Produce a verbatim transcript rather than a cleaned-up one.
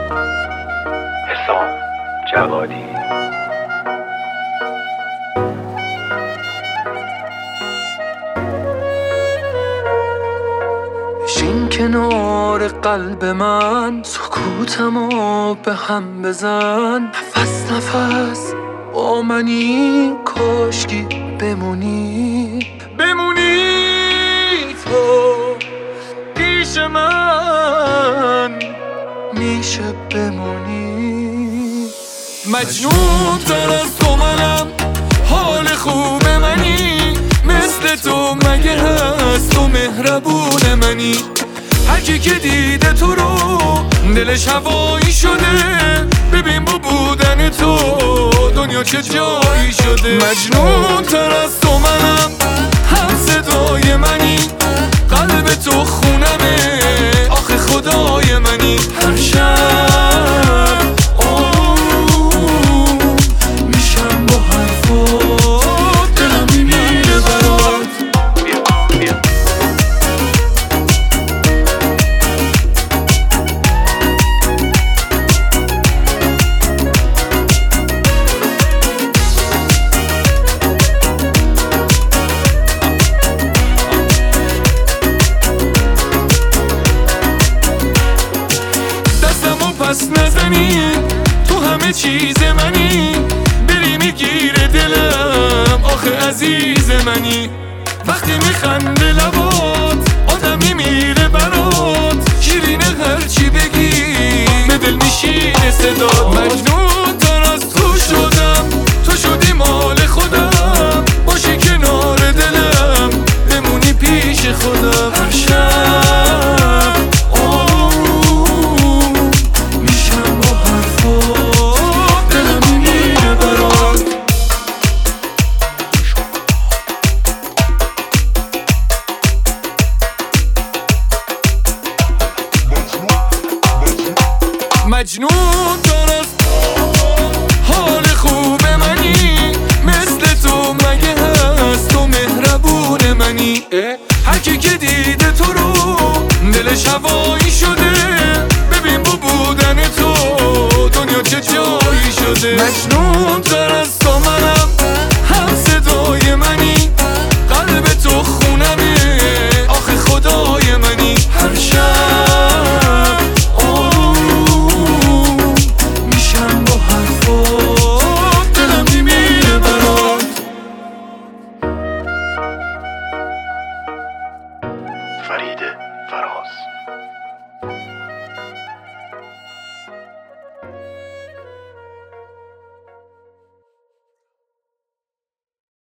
حسام جوادی. بشین کنار قلب من، سکوتمو به هم بزن. نفس نفس با منی، کاشکی بمونی بمونی تو پیش من، میشه بمونی. مجنون تر از تو منم، حال خوب منی. مثل تو مگه هست تو مهربون منی؟ هرکی که دیده تو رو دلش هوایی شده. ببین با بودن تو دنیا چه جایی شده. مجنون تر از تو منم، هم صدای منی. قلب تو خونمه، آخه خدای منی. هر شب آروم میشم با حرفات، دلم میمیره برات. پس نزنی تو همه چیز منی. بری میگیره دلم، آخه عزیز منی. وقتی میخنده لبات آدم میمیره برات. شیرینه هرچی بگی به دل میشینه صدات. مجنون تر از تو شدم، تو شدی مال خودم. باشی کنار دلم، بمونی پیش خودم. هر شب مجنون تر از حال خوب منی. مثل تو مگه هست تو مهربون منی؟ هرکی که دیده تو رو دلش هوایی شده.